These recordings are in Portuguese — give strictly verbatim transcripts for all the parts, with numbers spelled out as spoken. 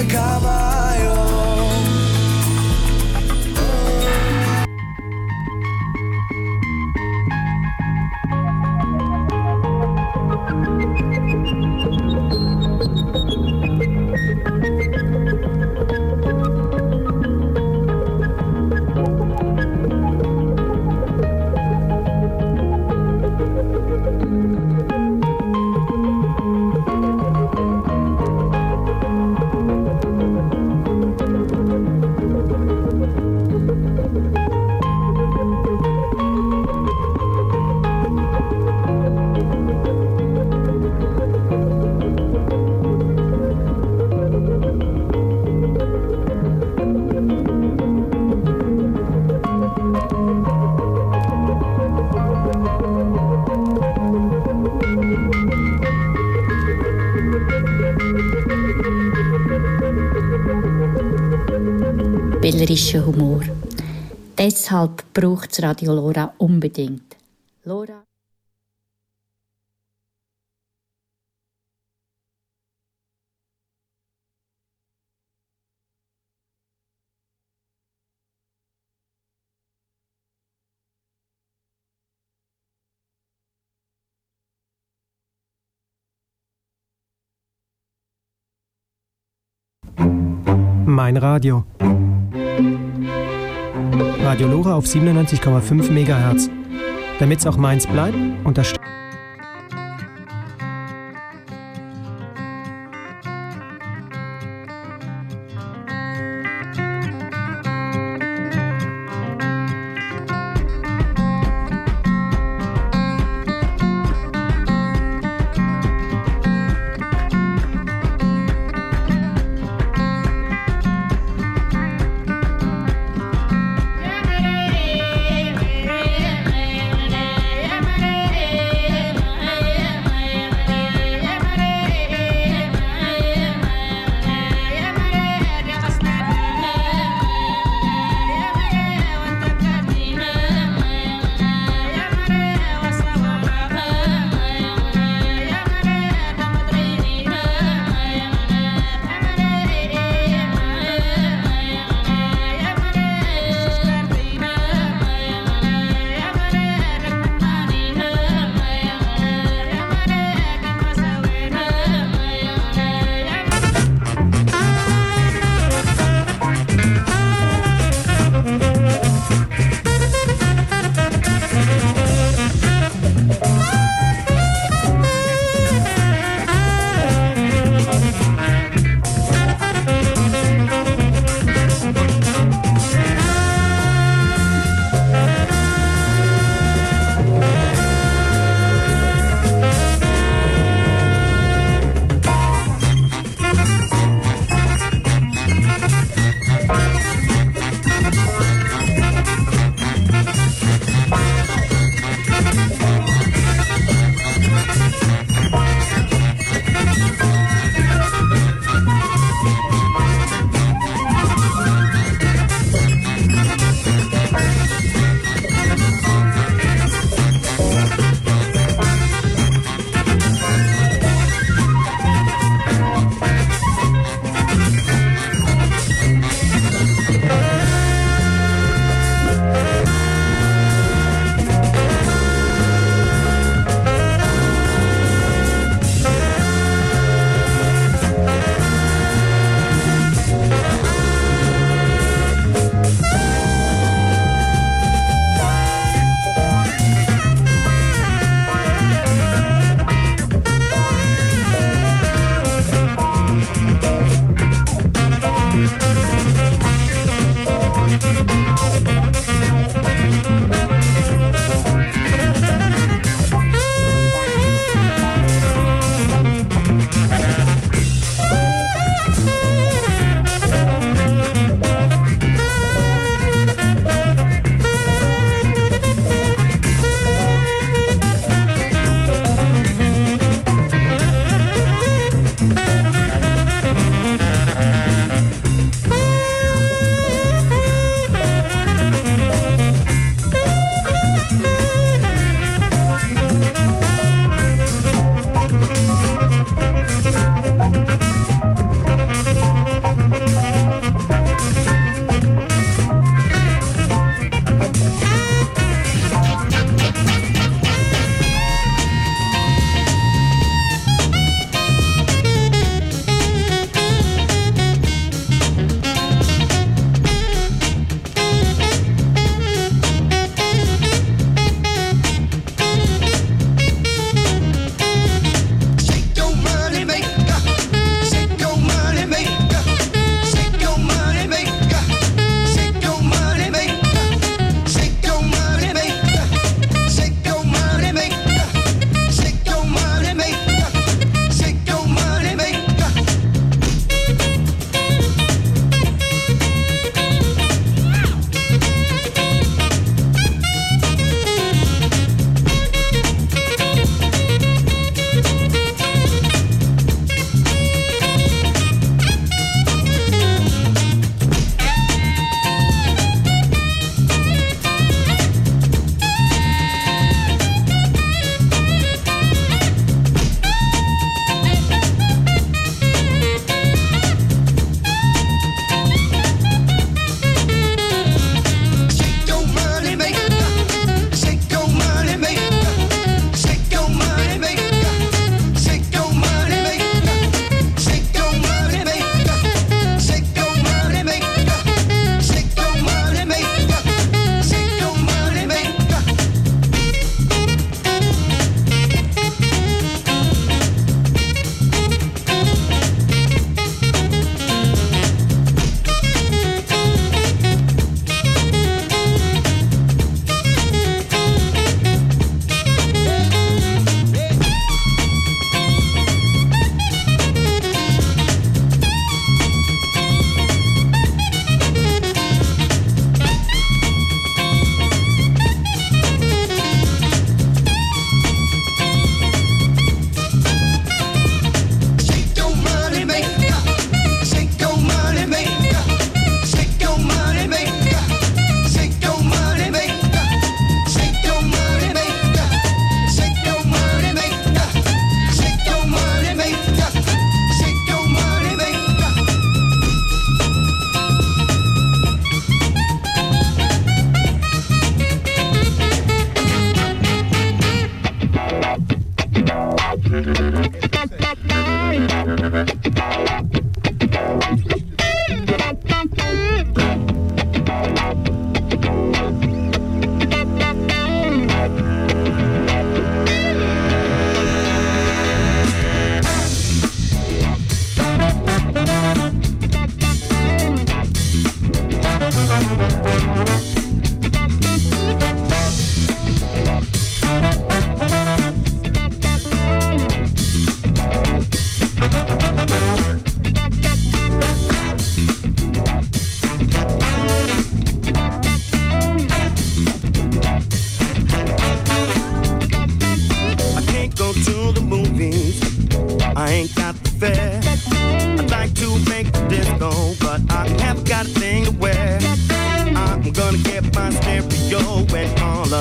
caballo. Wählerischer Humor. Deshalb braucht es Radio Lora unbedingt. Lora. Mein Radio. Radio Lora auf siebenundneunzig Komma fünf Megahertz. Damit es auch meins bleibt, unterstützt. Hey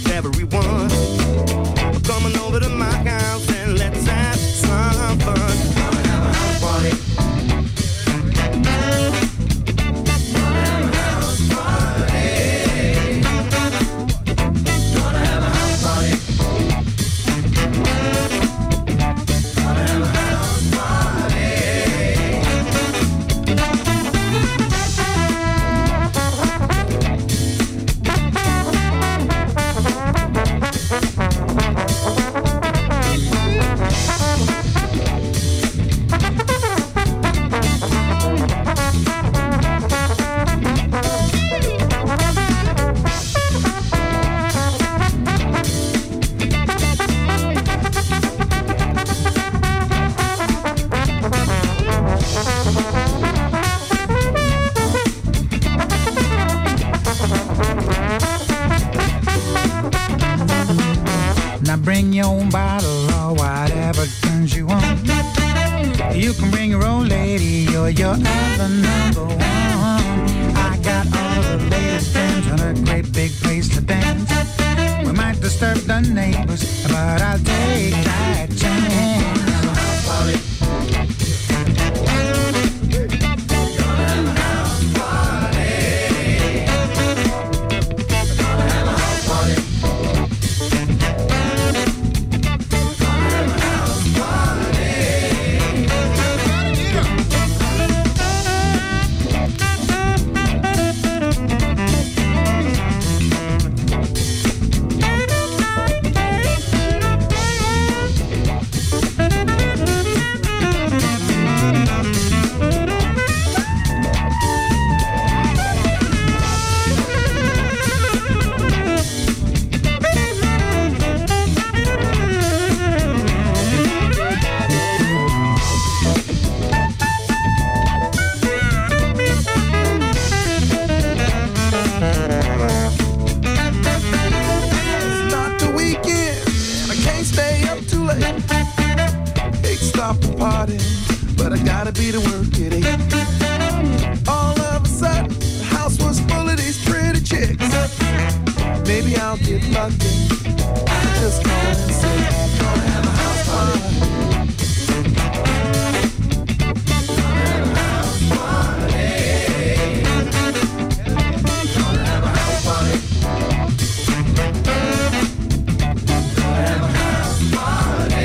everyone coming over to my house and let's have some fun. Gonna have a house party. Gonna have a house party. Gonna have a house party. Gonna have a house party. Now bring your own bottle or whatever guns you want. You can bring your old lady or your other number one. I got all the latest friends on a great big place to dance. We might disturb the neighbors, but I'll take that chance. House party. Gonna have a house party. Gonna have a house party. But I gotta be to work at eight. All of a sudden, the house was full of these pretty chicks. Maybe I'll get lucky. Just call and say, gonna have a house party. Gonna have a house party. Gonna have a house party. Gonna have a house party.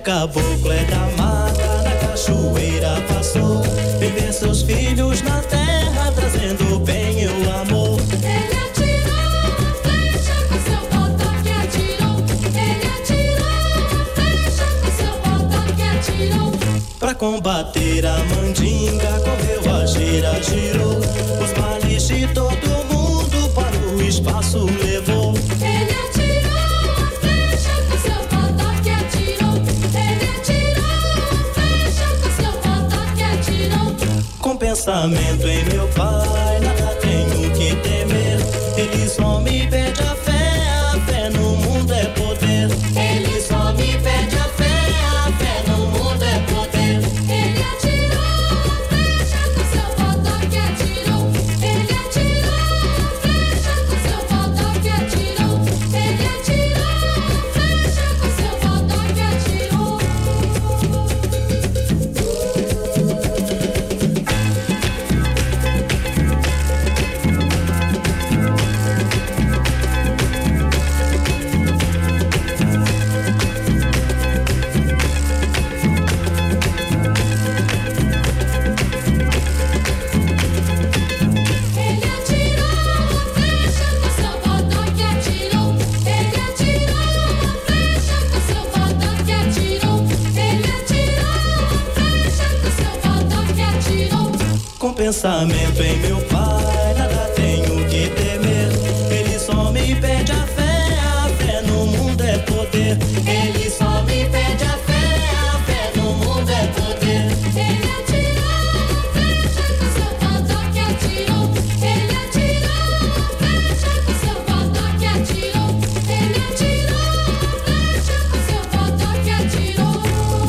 caboclo é da mata, na cachoeira passou. Vem ver seus filhos na terra, trazendo o bem e o amor. Ele atirou a flecha com seu botão que atirou. Ele atirou a flecha com seu botão que atirou. Pra combater a mandinga, correu a gira, girou. Os males de todo mundo para o espaço levou. Ele atirou a flecha com seu botão que atirou. Ele atirou a flecha com seu botão que atirou. Com pensamento em meu pai, nada tenho que temer. Ele só me pede a fé, a fé no mundo é poder. Ele só me pede a fé, a fé no mundo é poder. Ele atirou a flecha com seu botão que atirou. Ele atirou a flecha com seu botão que atirou. Ele atirou a flecha com seu botão que atirou. Ele atirou a flecha com seu botão que atirou. Ele atirou a flecha com seu botão que atirou. Ele atirou a flecha com seu botão que atirou. Com pensamento em meu pai, nada tenho que temer. Ele só me pede a fé, a fé no mundo é poder. Ele só me pede a fé, a fé no mundo é poder. Ele atirou a flecha com seu botão que atirou. Ele atirou a flecha com seu botão que atirou. Ele atirou a flecha com seu botão que atirou.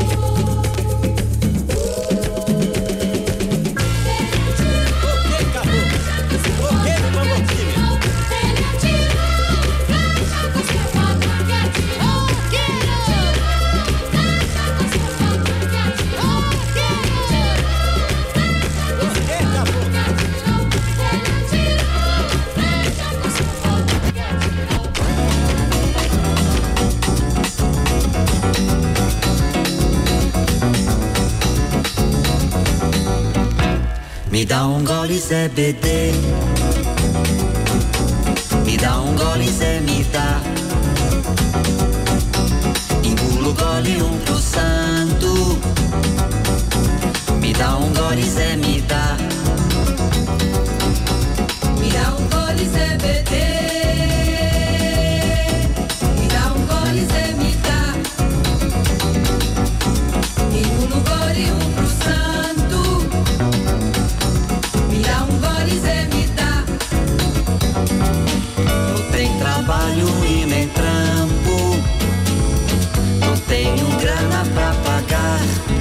Me dá um gole, Zé B D. Me dá um gole, Zé, me dá. Engulo o gole, um pro santo. Me dá um gole, Zé, me dá. Me dá um gole, Zé B D. Me dá um gole, Zé, me dá. Engulo o gole, um pro santo. Me dá um gole, Zé, me dá. Não tem trabalho e nem trampo. Não tenho grana pra pagar.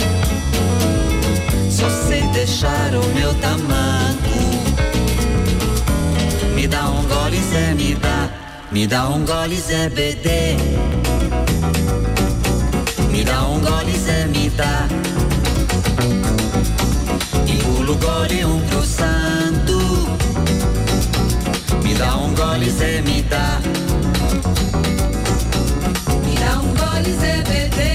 Só sei deixar o meu tamanco. Me dá um gole, Zé, me dá. Me dá um gole, Zé B D. Me dá um gole, Zé, me dá. Engulo o gole, um pro santo. Me dá um gole, Zé, me dá. Me dá um gole, Zé B D.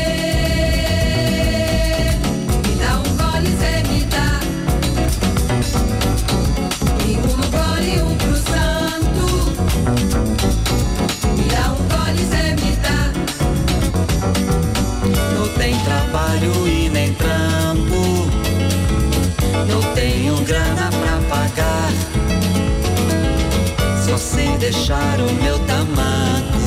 Me dá um gole, Zé, me dá. Engulo o gole, um pro santo. Me dá um gole, Zé, me dá. Não tem trabalho e nem trampo. Não tenho grana pra pagar. Só sei deixar o meu tamanco.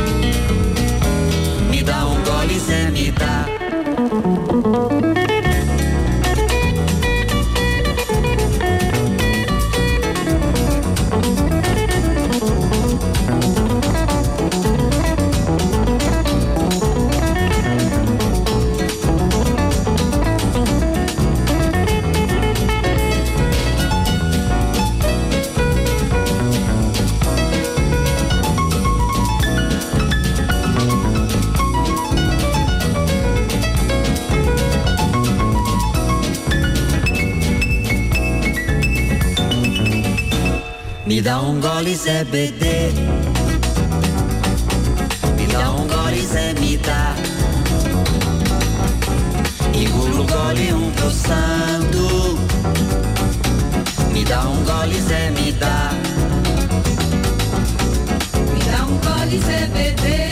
Me dá um gole, Zé, me dá. Me dá um gole, Zé B D. Me dá um gole, Zé, me dá. gole, um pro santo. Me dá um gole, Zé, me dá. Me dá um gole, Zé, bebê.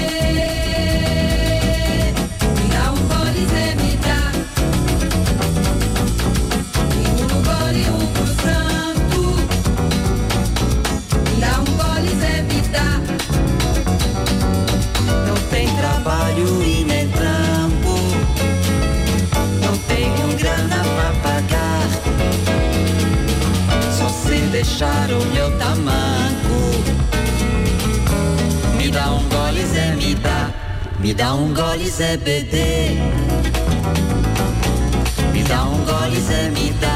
Me dá um gole, Zé, me dá. E um gole, um pro santo. Me dá um gole, Zé, me dá. Não tem trabalho e nem trampo. Não tenho grana pra pagar. Só se deixar o meu tamanco. Me dá um gole, Zé, me dá. Me dá um gole, Zé, bebê. Me dá um gole, Zé, me dá.